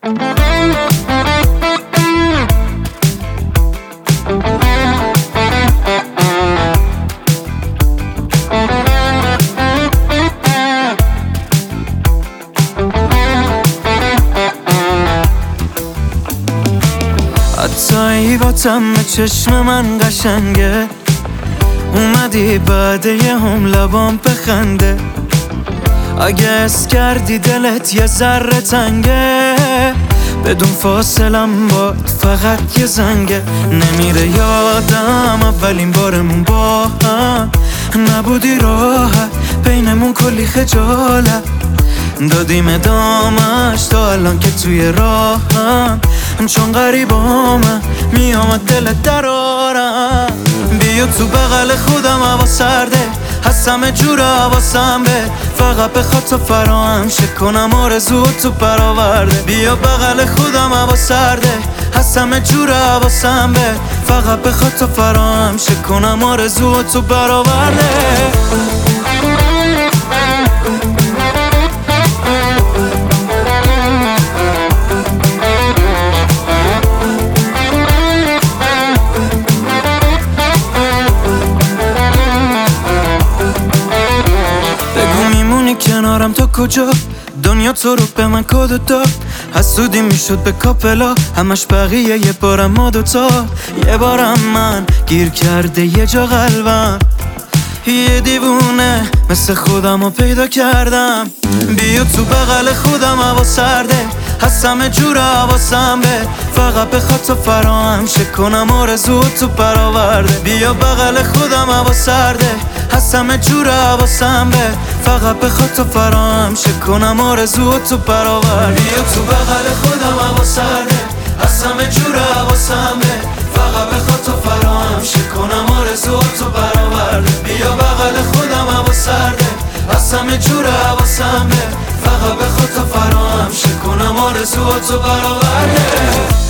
حتی با تم چشم من قشنگه، اومدی بعد یه هم لبام بخنده. اگه اس کردی دلت یه ذره تنگه، بدون فاصلم باد فقط یه زنگه. نمیره یادم اولین بارمون با هم، نبودی راحت بینمون کلی خجالت. دادیم ادامش تا الان که توی راهم، چون غریبامم میامد دلت درارم. بیا تو بغل خودم هوا سرده، هستم جور حواسم به فقط بخواد تو فراهم شه کنم آرزو تو برآورده. بیا بغل خودم هوا سرده، هستم جور حواسم به فقط بخواد تو فراهم شه کنم آرزو تو برآورده. کنارم تا کجا دنیا تو رو به من کد داد، حسودی میشد به کاپلا همش بقیه یه بارم ما دوتا. یه بارم من گیر کرده یه جا قلبم، یه دیوونه مثل خودم رو پیدا کردم. بیا تو بغل خودم هوا سرده، هستم جور حواسم به فقط بخواد تو فراهم شه کنم آرزو تو برآورده. بیا بغل خودم هوا سرده، هستم جور حواسم به فقط بخواد تو فراهم شه کنم آرزو تو برآورده. بیا تو بغل خودم هوا سرده، هستم جور حواسم به فقط بخواد تو فراهم شه کنم آرزو تو برآورده. بیا بغل خودم هوا سرده، هستم جور حواسم به فقط بخواد تو فراهم شه کنم آرزو تو برآورده.